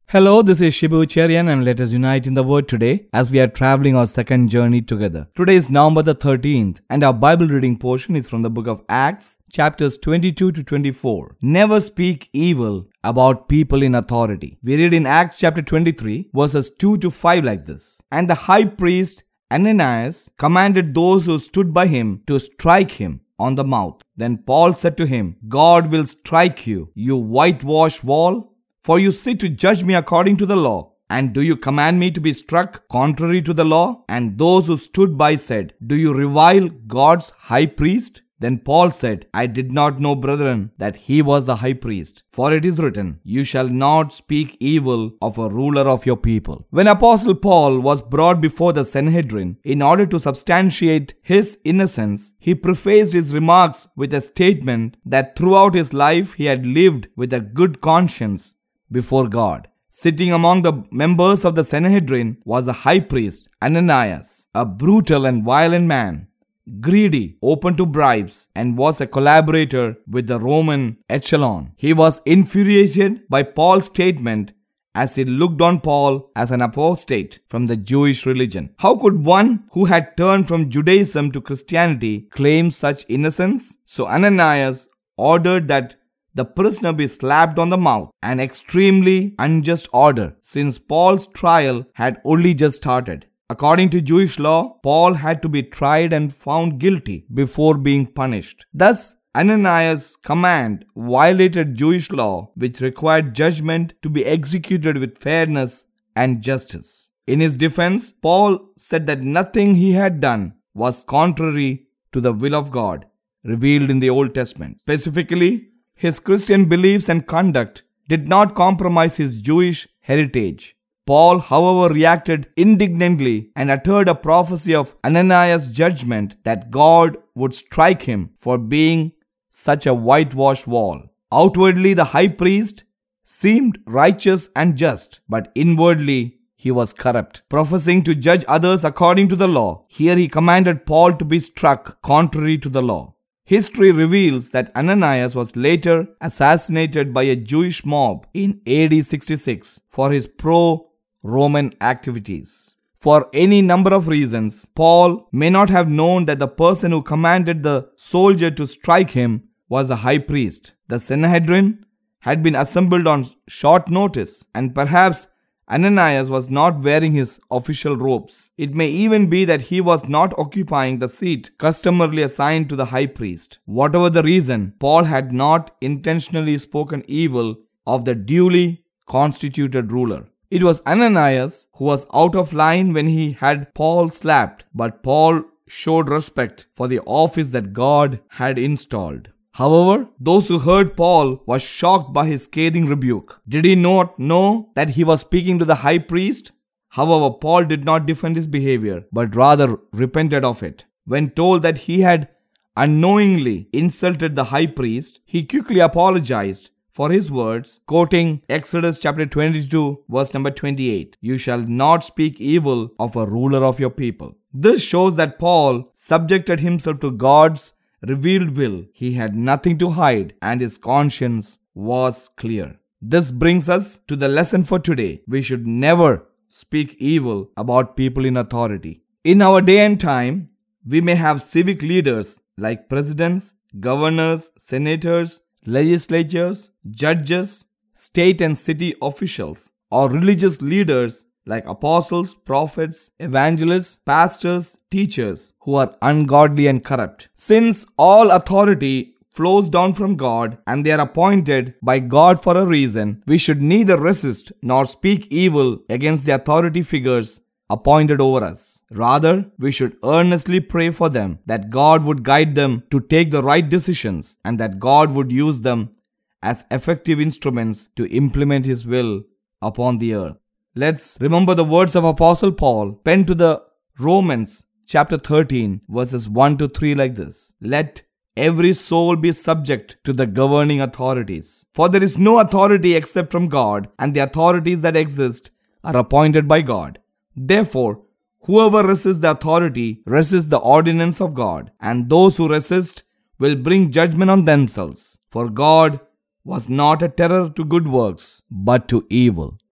Hello, this is Shibu Cherian and let us unite in the word today as we are traveling our second journey together. Today is November the 13th and our Bible reading portion is from the book of Acts, chapters 22 to 24. Never speak evil about people in authority. We read in Acts chapter 23 verses 2 to 5 like this. And the high priest Ananias commanded those who stood by him to strike him on the mouth. Then Paul said to him, God will strike you, you whitewashed wall. For you sit to judge me according to the law. And do you command me to be struck contrary to the law? And those who stood by said, Do you revile God's high priest? Then Paul said, I did not know, brethren, that he was the high priest. For it is written, You shall not speak evil of a ruler of your people. When Apostle Paul was brought before the Sanhedrin, in order to substantiate his innocence, he prefaced his remarks with a statement that throughout his life he had lived with a good conscience before God. Sitting among the members of the Sanhedrin was a high priest, Ananias, a brutal and violent man, greedy, open to bribes, and was a collaborator with the Roman echelon. He was infuriated by Paul's statement as he looked on Paul as an apostate from the Jewish religion. How could one who had turned from Judaism to Christianity claim such innocence? So Ananias ordered that the prisoner be slapped on the mouth, an extremely unjust order, since Paul's trial had only just started. According to Jewish law, Paul had to be tried and found guilty before being punished. Thus, Ananias' command violated Jewish law, which required judgment to be executed with fairness and justice. In his defense, Paul said that nothing he had done was contrary to the will of God, revealed in the Old Testament. Specifically, his Christian beliefs and conduct did not compromise his Jewish heritage. Paul, however, reacted indignantly and uttered a prophecy of Ananias' judgment that God would strike him for being such a whitewashed wall. Outwardly, the high priest seemed righteous and just, but inwardly he was corrupt, professing to judge others according to the law. Here he commanded Paul to be struck contrary to the law. History reveals that Ananias was later assassinated by a Jewish mob in AD 66 for his pro-Roman activities. For any number of reasons, Paul may not have known that the person who commanded the soldier to strike him was a high priest. The Sanhedrin had been assembled on short notice, and perhaps Ananias was not wearing his official robes. It may even be that he was not occupying the seat customarily assigned to the high priest. Whatever the reason, Paul had not intentionally spoken evil of the duly constituted ruler. It was Ananias who was out of line when he had Paul slapped, but Paul showed respect for the office that God had installed. However, those who heard Paul were shocked by his scathing rebuke. Did he not know that he was speaking to the high priest? However, Paul did not defend his behavior, but rather repented of it. When told that he had unknowingly insulted the high priest, he quickly apologized for his words, quoting Exodus chapter 22, verse number 28. You shall not speak evil of a ruler of your people. This shows that Paul subjected himself to God's revealed will. He had nothing to hide and his conscience was clear. This brings us to the lesson for today. We should never speak evil about people in authority. In our day and time, we may have civic leaders like presidents, governors, senators, legislatures, judges, state and city officials, or religious leaders like apostles, prophets, evangelists, pastors, teachers who are ungodly and corrupt. Since all authority flows down from God and they are appointed by God for a reason, we should neither resist nor speak evil against the authority figures appointed over us. Rather, we should earnestly pray for them that God would guide them to take the right decisions and that God would use them as effective instruments to implement His will upon the earth. Let's remember the words of Apostle Paul penned to the Romans chapter 13 verses 1 to 3 like this. Let every soul be subject to the governing authorities. For there is no authority except from God, and the authorities that exist are appointed by God. Therefore, whoever resists the authority resists the ordinance of God, and those who resist will bring judgment on themselves. For God was not a terror to good works, but to evil.